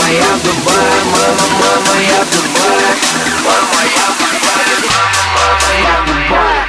Мама, я в Дубае, мама, я в Дубае. Мама, я в Дубае, мама, я в Дубае.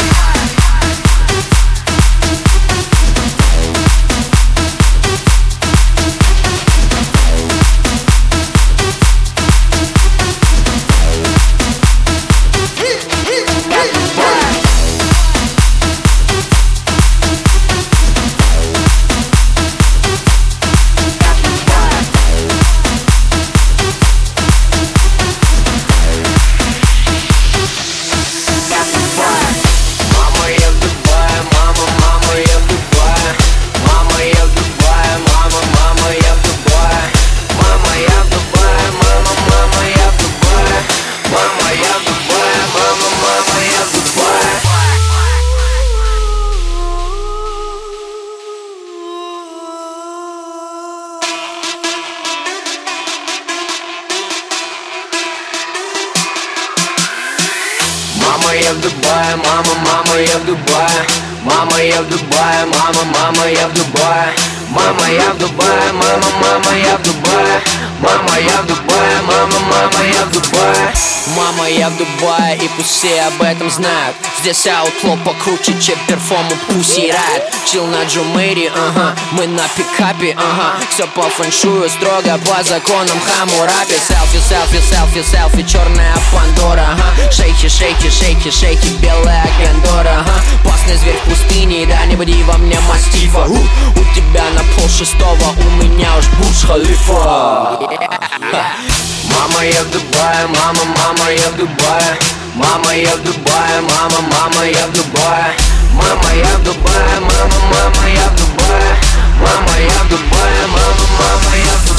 Мама, я в Дубае, мама, я в Дубае. Мама, я в Дубае, мама, я в Дубае. Мама, я в Дубае, мама, я в Дубае. Мама, я в Дубае, мама, я в Дубае. Мама, я в Дубае, и пусть все об этом знают. Здесь аутло покруче, чем перформу Pussy Riot. Чил на Джумейре, мы на пикапе, все по фэншую, строго по законам Хаммурапи. Селфи, селфи, селфи, селфи, черная Пандора, Шейки, шейки, шейки, шейки, белая Гандора, Опасный зверь в пустыне, да не буди во мне мастифа. У тебя на 5:30, у меня уж Бурдж-Халифа. Мама, я в Дубае, мама, я в Дубае. Мама, я в Дубае, мама, я в Дубае. Мама, я в Дубае, мама, я в Дубае. Мама, я в Дубае, мама, я в Дубае.